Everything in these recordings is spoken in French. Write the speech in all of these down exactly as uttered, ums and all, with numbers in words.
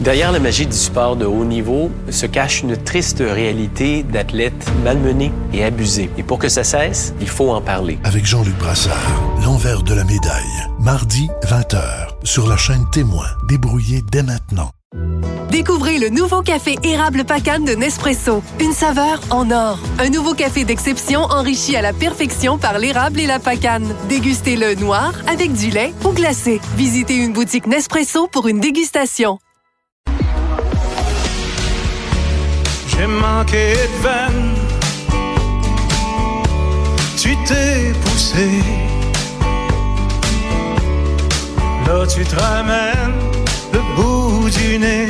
Derrière la magie du sport de haut niveau se cache une triste réalité d'athlètes malmenés et abusés. Et pour que ça cesse, il faut en parler. Avec Jean-Luc Brassard, l'envers de la médaille. Mardi, vingt heures, sur la chaîne Témoin. Débrouillez dès maintenant. Découvrez le nouveau café érable Pacane de Nespresso. Une saveur en or. Un nouveau café d'exception enrichi à la perfection par l'érable et la pacane. Dégustez-le noir, avec du lait ou glacé. Visitez une boutique Nespresso pour une dégustation. J'ai manqué de veine, tu t'es poussé, là tu te ramènes le bout du nez.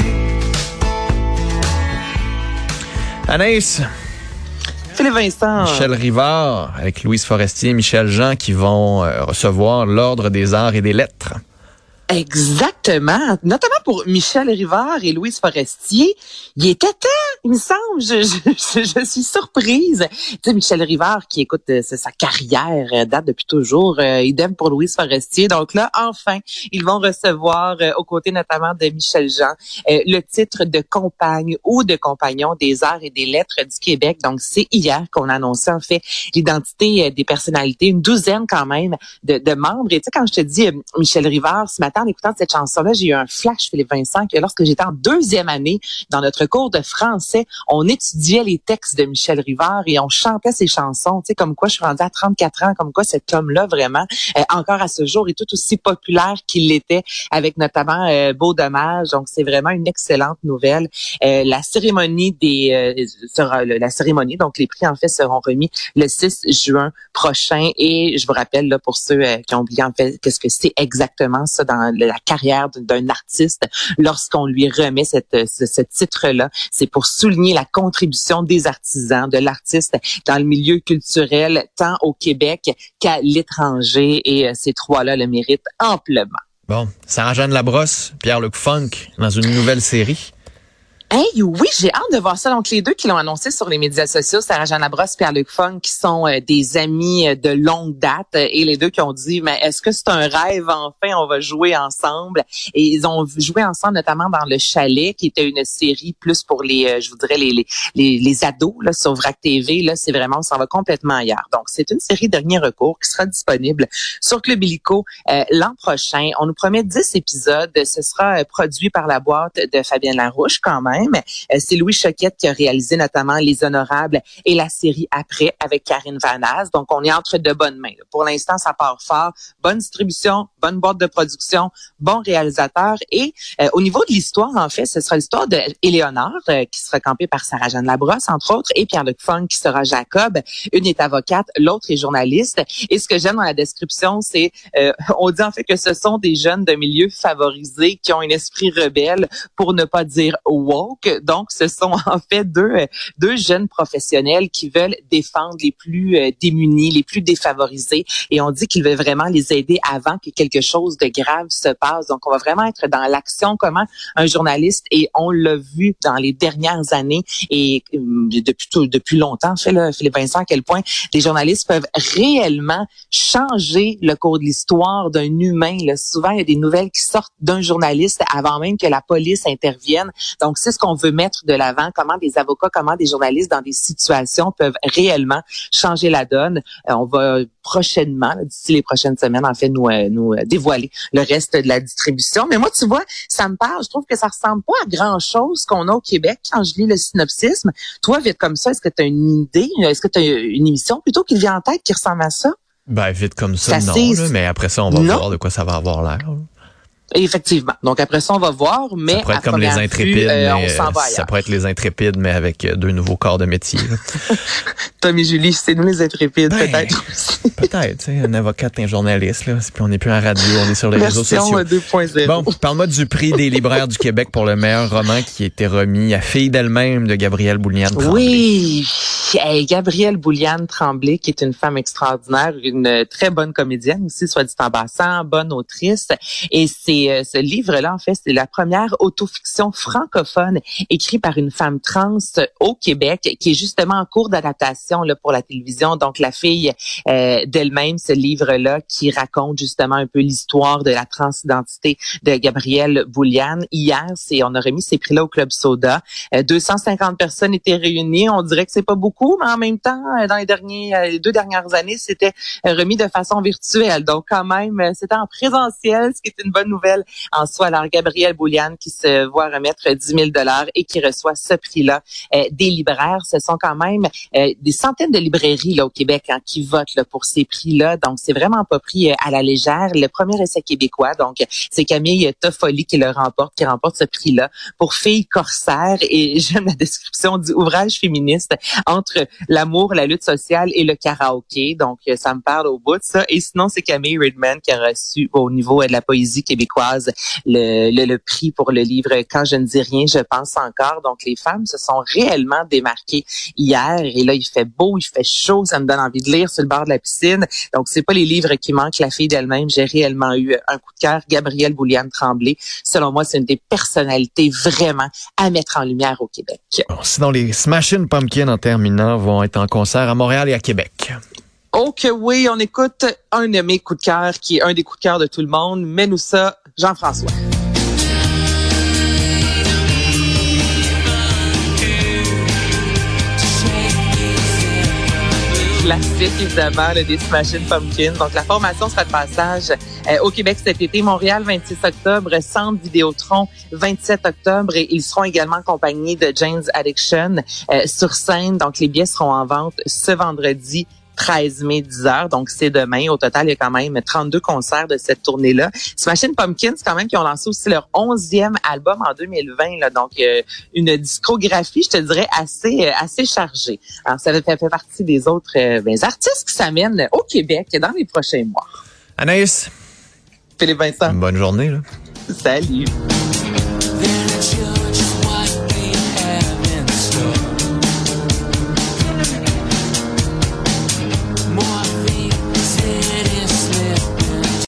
Anaïs. Philippe Vincent. Michel Rivard avec Louise Forestier et Michel Jean qui vont euh, recevoir l'Ordre des arts et des lettres. Exactement. Notamment pour Michel Rivard et Louise Forestier. Il était temps, il me semble. Je, je, je, je suis surprise. Tu sais, Michel Rivard, qui écoute euh, sa carrière, euh, date depuis toujours. Euh, idem pour Louise Forestier. Donc là, enfin, ils vont recevoir, euh, aux côtés notamment de Michel Jean, euh, le titre de compagne ou de compagnon des arts et des lettres du Québec. Donc, c'est hier qu'on a annoncé, en fait, l'identité euh, des personnalités. Une douzaine, quand même, de, de membres. Et tu sais, quand je te dis euh, Michel Rivard, ce matin, en écoutant cette chanson-là, j'ai eu un flash, Philippe Vincent, que lorsque j'étais en deuxième année dans notre cours de français, on étudiait les textes de Michel Rivard et on chantait ses chansons. Tu sais, comme quoi je suis rendue à trente-quatre ans, comme quoi cet homme-là, vraiment, euh, encore à ce jour, est tout aussi populaire qu'il l'était, avec notamment euh, Beau Dommage. Donc, c'est vraiment une excellente nouvelle. Euh, la cérémonie des euh, sera la cérémonie, donc les prix, en fait, seront remis le six juin prochain. Et je vous rappelle, là, pour ceux euh, qui ont oublié, en fait, qu'est-ce que c'est exactement ça dans la carrière d'un artiste, lorsqu'on lui remet cette, ce, ce titre-là, c'est pour souligner la contribution des artisans, de l'artiste dans le milieu culturel, tant au Québec qu'à l'étranger. Et euh, ces trois-là le méritent amplement. Bon, Sarah-Jeanne Labrosse, Pierre-Luc Funk, dans une nouvelle série. Hey, oui, j'ai hâte de voir ça. Donc, les deux qui l'ont annoncé sur les médias sociaux, Sarah-Jeanne Labrosse et Pierre-Luc Funk, qui sont euh, des amis euh, de longue date, euh, et les deux qui ont dit, mais est-ce que c'est un rêve? Enfin, on va jouer ensemble. Et ils ont joué ensemble, notamment dans Le Chalet, qui était une série plus pour les, euh, je voudrais, les, les, les, les ados, là, sur Vrac T V. Là, c'est vraiment, on s'en va complètement ailleurs. Donc, c'est une série dernier recours qui sera disponible sur Club Illico euh, l'an prochain. On nous promet dix épisodes. Ce sera euh, produit par la boîte de Fabienne Larouche, quand même. C'est Louis Choquette qui a réalisé notamment Les Honorables et la série Après avec Karine Vanasse. Donc, on est entre de bonnes mains. Pour l'instant, ça part fort. Bonne distribution, bonne boîte de production, bon réalisateur. Et euh, au niveau de l'histoire, en fait, ce sera l'histoire de Éléonore euh, qui sera campée par Sarah-Jeanne Labrosse, entre autres, et Pierre-Luc Funk qui sera Jacob. Une est avocate, l'autre est journaliste. Et ce que j'aime dans la description, c'est euh, on dit en fait que ce sont des jeunes de milieux favorisés qui ont un esprit rebelle, pour ne pas dire woke. Donc, ce sont en fait deux deux jeunes professionnels qui veulent défendre les plus euh, démunis, les plus défavorisés, et on dit qu'ils veulent vraiment les aider avant que quelque chose de grave se passe. Donc, on va vraiment être dans l'action, comment un journaliste, et on l'a vu dans les dernières années et euh, depuis tout, depuis longtemps, fait là, Philippe Vincent, à quel point les journalistes peuvent réellement changer le cours de l'histoire d'un humain. Là. Souvent, il y a des nouvelles qui sortent d'un journaliste avant même que la police intervienne. Donc, c'est ce qu'on veut mettre de l'avant, comment des avocats, comment des journalistes dans des situations peuvent réellement changer la donne. Euh, on va prochainement, d'ici les prochaines semaines, en fait, nous euh, nous euh, dévoiler le reste de la distribution. Mais moi, tu vois, ça me parle. Je trouve que ça ressemble pas à grand-chose qu'on a au Québec quand je lis le synopsisme. Toi, vite comme ça, est-ce que tu as une idée? Est-ce que tu as une émission plutôt qui te vient en tête qui ressemble à ça? Ben, vite comme ça, ça non. Là, mais après ça, on va non. voir de quoi ça va avoir l'air. Là. Effectivement. Donc après ça, on va voir, mais ça pourrait être à comme les intrépides, vue, euh, mais on s'en va ailleurs. Ça pourrait être les intrépides, mais avec deux nouveaux corps de métier. Tom et Julie, c'est nous les intrépides, ben, peut-être. Peut-être, tu sais, un avocat, un journaliste, là. Puis on n'est plus en radio, on est sur les réseaux sociaux. deux point zéro. Bon, parle-moi du prix des libraires du Québec pour le meilleur roman qui a été remis à Fille d'elle-même de Gabrielle Bouliane-Tremblay. Oui, hey, Gabrielle Bouliane-Tremblay, qui est une femme extraordinaire, une très bonne comédienne aussi, soit dit en passant, bonne autrice. Et c'est Et euh, ce livre-là, en fait, c'est la première autofiction francophone écrite par une femme trans au Québec, qui est justement en cours d'adaptation là pour la télévision. Donc, la fille euh, d'elle-même, ce livre-là, qui raconte justement un peu l'histoire de la transidentité de Gabrielle Boulian. Hier, c'est on a remis ces prix-là au Club Soda. Euh, deux cent cinquante personnes étaient réunies. On dirait que c'est pas beaucoup, mais en même temps, dans les derniers, les deux dernières années, c'était remis de façon virtuelle. Donc, quand même, c'était en présentiel, ce qui est une bonne nouvelle en soi. Alors, Gabrielle Boulian qui se voit remettre dix mille dollars et qui reçoit ce prix-là euh, des libraires. Ce sont quand même euh, des centaines de librairies là au Québec hein, qui votent là, pour ces prix-là. Donc, c'est vraiment pas pris euh, à la légère. Le premier essai québécois, donc, c'est Camille Toffoli qui le remporte, qui remporte ce prix-là pour Filles corsaires. Et j'aime la description du ouvrage féministe entre l'amour, la lutte sociale et le karaoké. Donc, ça me parle au bout de ça. Et sinon, c'est Camille Redman qui a reçu au niveau de la poésie québécoise le, le, le prix pour le livre « Quand je ne dis rien, je pense encore ». Donc, les femmes se sont réellement démarquées hier. Et là, il fait beau, il fait chaud. Ça me donne envie de lire sur le bord de la piscine. Donc, c'est pas les livres qui manquent. La fille d'elle-même, j'ai réellement eu un coup de cœur. Gabrielle Boulian Tremblay, selon moi, c'est une des personnalités vraiment à mettre en lumière au Québec. Bon, sinon, les Smashing Pumpkins, en terminant, vont être en concert à Montréal et à Québec. Oh que oui, on écoute un de mes coups de cœur, qui est un des coups de cœur de tout le monde. Mets-nous ça, Jean-François. Classique, évidemment, là, des Smashing Pumpkins. Donc, la formation sera de passage euh, au Québec cet été. Montréal, vingt-six octobre. Centre Vidéotron, vingt-sept octobre. Et ils seront également accompagnés de Jane's Addiction euh, sur scène. Donc, les billets seront en vente ce vendredi treize mai, dix heures. Donc, c'est demain. Au total, il y a quand même trente-deux concerts de cette tournée-là. Smashing Pumpkins, quand même, qui ont lancé aussi leur onzième album en deux mille vingt. Là, donc, euh, une discographie, je te dirais, assez euh, assez chargée. Alors, ça fait, fait partie des autres euh, ben, artistes qui s'amènent au Québec dans les prochains mois. Anaïs. Philippe Vincent. Bonne journée. Là. Salut.